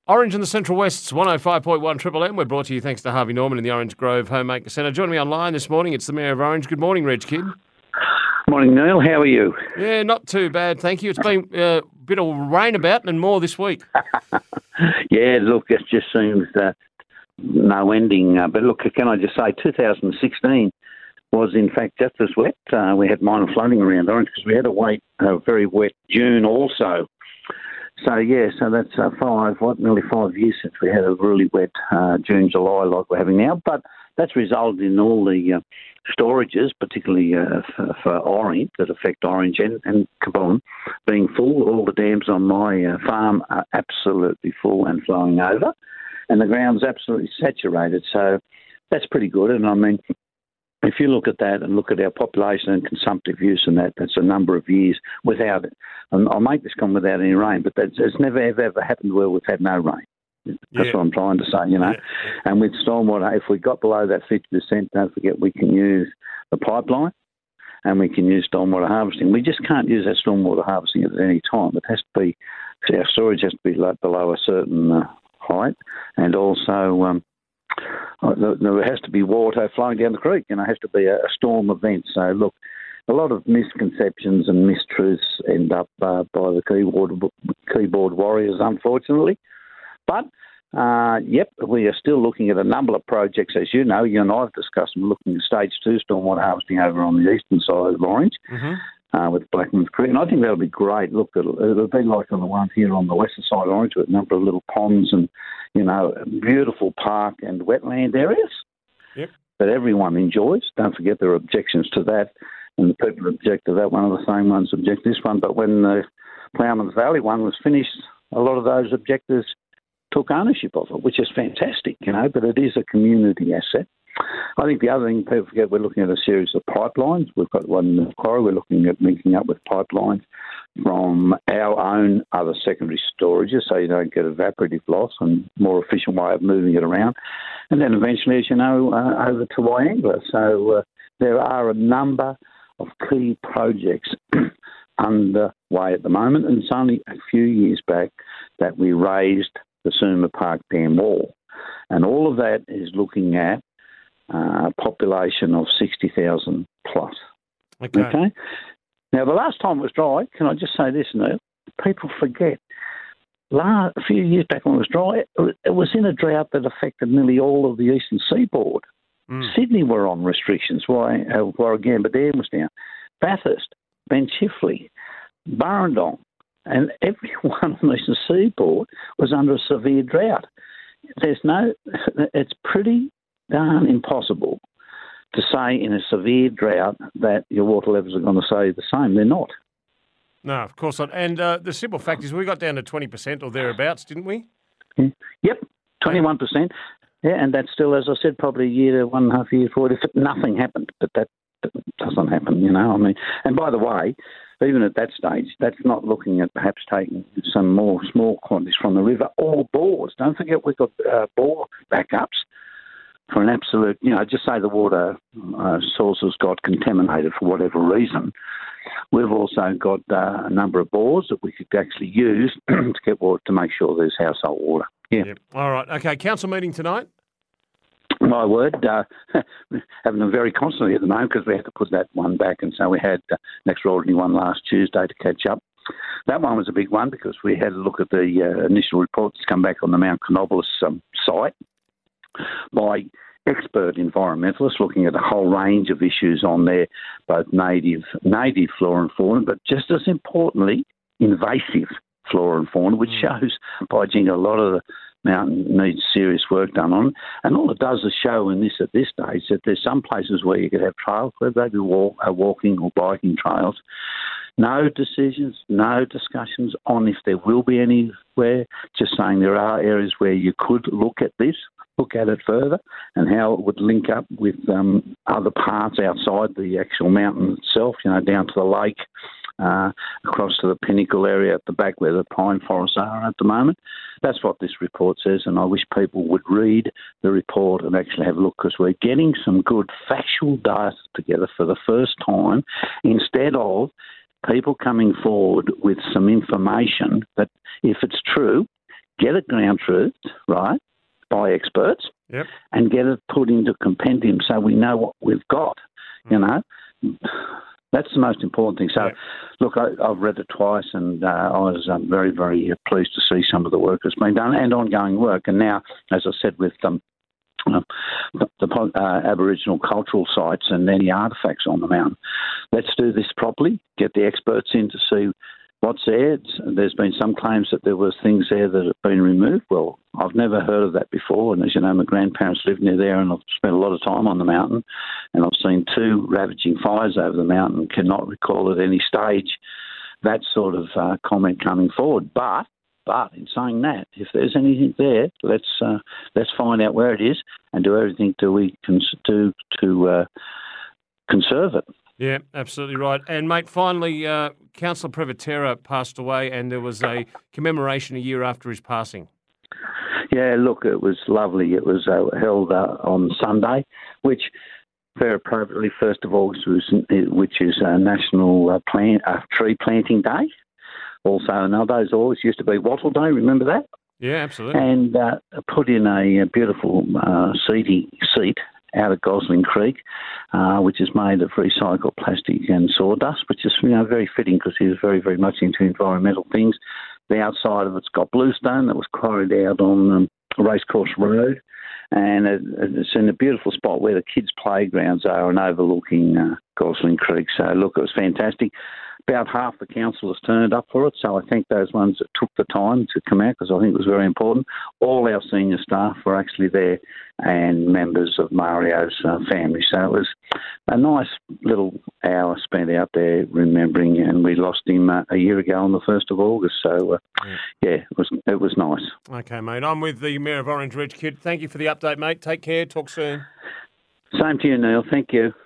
Orange in the Central West's 105.1 Triple M. We're brought to you thanks to Harvey Norman in the Orange Grove Homemaker Centre. Joining me online this morning, it's the Mayor of Orange. Good morning, Reg Kidd. Morning, Neil. How are you? Yeah, not too bad, thank you. It's been a bit of rain about and more this week. Yeah, look, it just seems no ending. But look, can I just say 2016 was in fact just as wet. We had minor flooding around Orange because we had a very wet June also. So that's nearly 5 years since we had a really wet June, July like we're having now. But that's resulted in all the storages, particularly for Orange, that affect Orange and Cabonne, being full. All the dams on my farm are absolutely full and flowing over, and the ground's absolutely saturated. So that's pretty good. And I mean, if you look at that and look at our population and consumptive use and that's a number of years without, and I'll make this comment without any rain, but it's never, ever happened where we've had no rain. That's what I'm trying to say, Yeah. And with stormwater, if we got below that 50%, don't forget we can use the pipeline and we can use stormwater harvesting. We just can't use that stormwater harvesting at any time. It has to be, our storage has to be below a certain height, and also there has to be water flowing down the creek. It has to be a storm event. So, look, a lot of misconceptions and mistruths end up by the keyboard warriors, unfortunately. But, we are still looking at a number of projects, as you know. You and I have discussed them, looking at Stage 2 stormwater harvesting over on the eastern side of Orange with Blackman's Creek. And I think that'll be great. Look, it'll be like on the ones here on the western side of Orange with a number of little ponds and, beautiful park and wetland areas that everyone enjoys. Don't forget there are objections to that, and the people who object to that one are the same ones who object to this one. But when the Ploughman's Valley one was finished, a lot of those objectors took ownership of it, which is fantastic, but it is a community asset. I think the other thing people forget, we're looking at a series of pipelines. We've got one in the quarry. We're looking at linking up with pipelines from our own other secondary storages so you don't get evaporative loss and more efficient way of moving it around. And then eventually, as you know, over to Wyangler. So there are a number of key projects underway at the moment, and it's only a few years back that we raised the Suma Park Dam wall. And all of that is looking at a population of 60,000 plus. Okay? Now, the last time it was dry, can I just say this, Neil? People forget. A few years back when it was dry, it was in a drought that affected nearly all of the eastern seaboard. Sydney were on restrictions. Warragamba was down. Bathurst, Ben Chifley, Burrendong, and everyone on the eastern seaboard was under a severe drought. It's pretty darn impossible to say in a severe drought that your water levels are going to stay the same. They're not. No, of course not. And the simple fact is we got down to 20% or thereabouts, didn't we? Yep, 21%. Yeah, and that's still, as I said, probably a year to 1.5 years forward if nothing happened. But that doesn't happen, I mean, and by the way, even at that stage, that's not looking at perhaps taking some more small quantities from the river or bores. Don't forget we've got bore backups for an absolute, just say the water sources got contaminated for whatever reason. We've also got a number of bores that we could actually use to get water to make sure there's household water. Yeah. Yep. All right. Okay. Council meeting tonight? My word, having them very constantly at the moment because we had to put that one back, and so we had an extraordinary one last Tuesday to catch up. That one was a big one because we had a look at the initial reports come back on the Mount Canobolas site by expert environmentalists looking at a whole range of issues on there, both native flora and fauna, but just as importantly, invasive flora and fauna, which shows, by jingo, a lot of the mountain needs serious work done on. And all it does is show at this stage that there's some places where you could have trails, whether they be walking or biking trails. No decisions, no discussions on if there will be anywhere, just saying there are areas where you could look at it further and how it would link up with other parts outside the actual mountain itself, down to the lake, across to the Pinnacle area at the back where the pine forests are at the moment. That's what this report says, and I wish people would read the report and actually have a look, because we're getting some good factual data together for the first time, instead of people coming forward with some information that, if it's true, get it ground truthed, right, by experts, Yep. and get it put into compendium so we know what we've got, you know. That's the most important thing. So, look, I've read it twice, and I was very, very pleased to see some of the work that's been done and ongoing work. And now, as I said, with the Aboriginal cultural sites and any artefacts on the mountain, let's do this properly, get the experts in to see what's there. There's been some claims that there was things there that have been removed. Well, I've never heard of that before. And as you know, my grandparents lived near there, and I've spent a lot of time on the mountain. And I've seen 2 ravaging fires over the mountain. Cannot recall at any stage that sort of comment coming forward. But in saying that, if there's anything there, let's find out where it is and do everything we can do to conserve it. Yeah, absolutely right. And, mate, finally, Councillor Privatera passed away, and there was a commemoration a year after his passing. Yeah, look, it was lovely. It was held on Sunday, which very appropriately 1st of August, which is National Tree Planting Day. Also, another always used to be Wattle Day, remember that? Yeah, absolutely. And put in a beautiful seat out of Gosling Creek, which is made of recycled plastic and sawdust, which is very fitting because he was very, very much into environmental things. The outside of it's got bluestone that was quarried out on Racecourse Road, and it's in a beautiful spot where the kids' playgrounds are and overlooking Gosling Creek. So, look, it was fantastic. About half the councillors turned up for it, so I thank those ones that took the time to come out because I think it was very important. All our senior staff were actually there and members of Mario's family. So it was a nice little hour spent out there remembering, and we lost him a year ago on the 1st of August. So, it was nice. Okay, mate. I'm with the Mayor of Orange Ridge, Kid. Thank you for the update, mate. Take care. Talk soon. Same to you, Neil. Thank you.